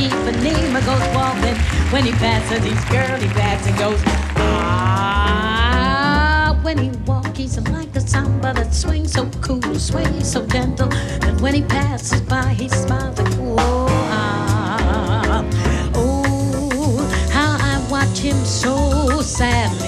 Ipanema goes walking. When he passes these girly bags and goes, ah. When he walks, he's like the samba that swings so cool, sways so gentle. And when he passes by, he smiles like, oh, ah. Oh, how I watch him so sad.